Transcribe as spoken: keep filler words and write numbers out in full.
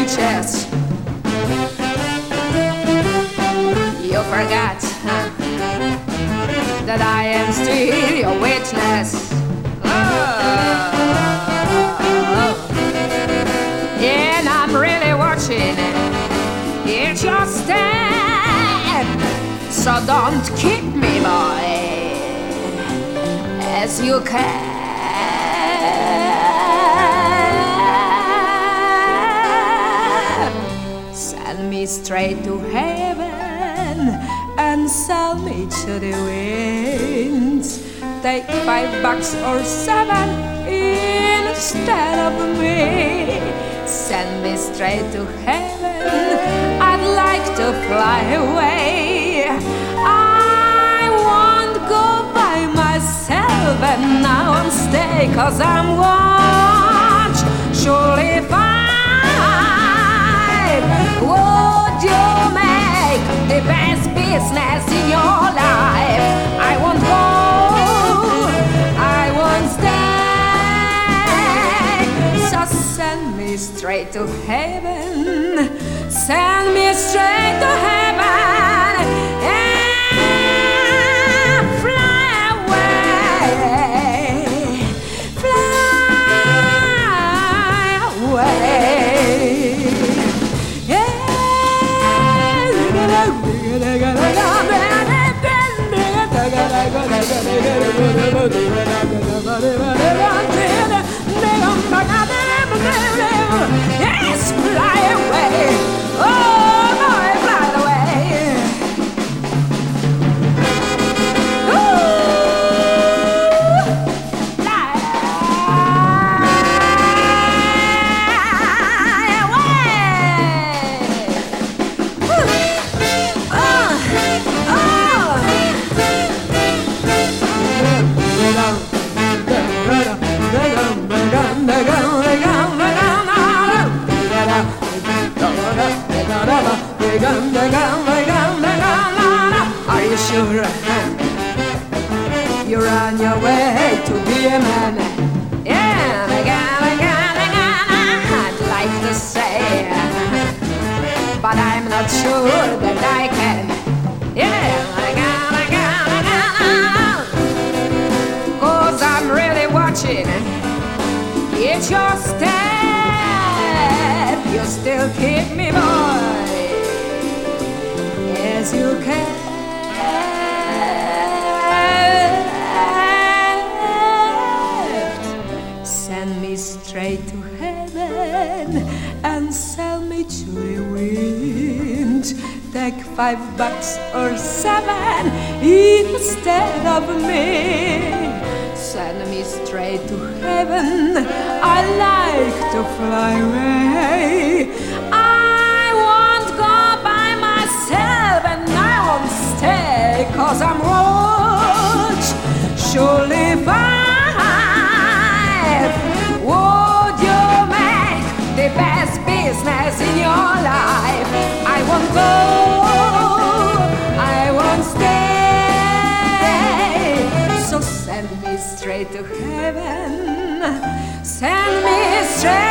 riches. You forgot huh, that I am still your witness. Oh. And I'm really watching it's your stand. So don't keep me, boy, as you can. Send me straight to heaven and sell me to the winds. Take five bucks or seven instead of me. Send me straight to heaven, I'd like to fly away. I won't go by myself and now I'm stay, cause I'm watch surely fine. Would you make the best business in your life? I won't go, I won't stay. So send me straight to heaven, send me straight to heaven, and fly away, fly away. Yes, fly away. Oh, boy, fly away. Ooh, fly away. Ooh. Oh, are you sure you're on your way to be a man? Yeah, I'd like to say, but I'm not sure that I can. Yeah, cause I'm really watching. It's your step, you still keep me, boy, as you can. Send me straight to heaven and sell me to the wind. Take five bucks or seven instead of me. Send me straight to heaven, I like to fly away. I won't go by myself and I won't stay, cause I'm rich, surely fine. Would you make the best business in your life? I won't go, I won't stay. So send me straight to heaven, send me straight